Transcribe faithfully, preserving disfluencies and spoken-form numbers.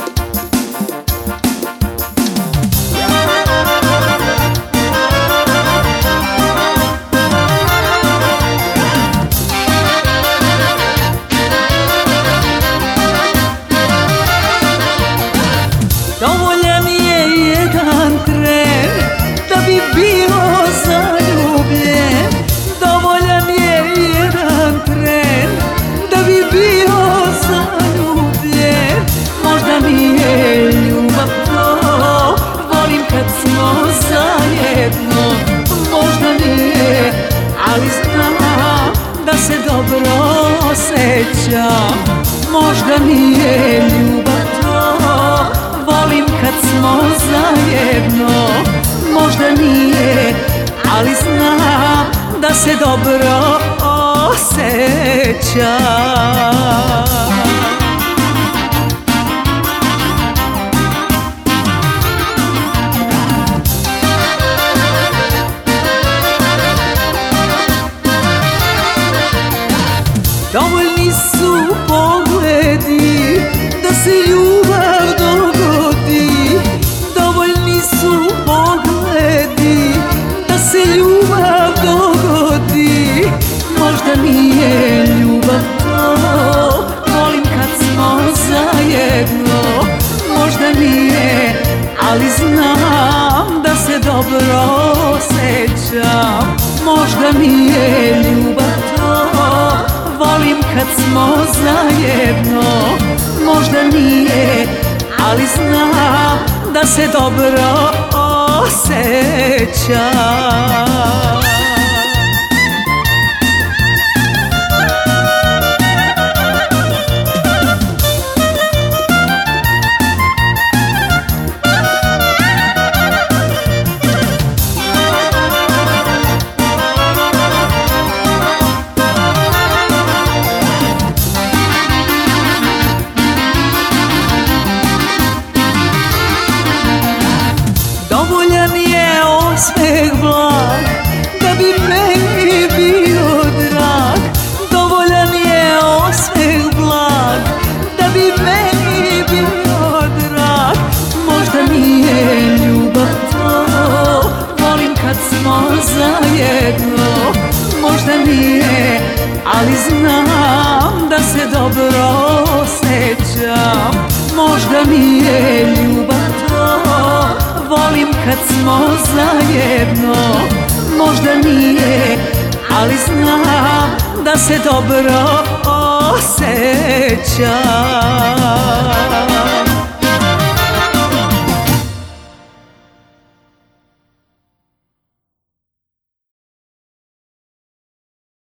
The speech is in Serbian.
Dovoljan je jedan tren da bi bio zaljubljen. Dovoljan je jedan tren da bi bio zaljubljen. Možda nije ljubav to, volim kad smo zajedno. Možda nije, ali znam da se dobro osjećam. Možda nije ljubav to, volim kad smo zajedno. Možda nije, ali znam da se dobro osjećam. Dovoljni su pogledi da se ljubav dogodi. Dovoljni su pogledi da se ljubav dogodi. Možda nije ljubav to, volim kad smo zajedno. Možda nije, ali znam da se dobro osjećam. Možda nije ljubav to, volim kad smo zajedno. Možda nije, ali znam da se dobro osjećam. Dovoljan je osmeh blag da bi meni bio drag. Dovoljan je osmeh blag da bi meni bio drag. Možda nije ljubav to, volim kad smo zajedno. Možda nije, ali znam da se dobro osjećam. Možda nije ljubav to, volim kad smo zajedno. Možda nije, ali znam da se dobro osjećam.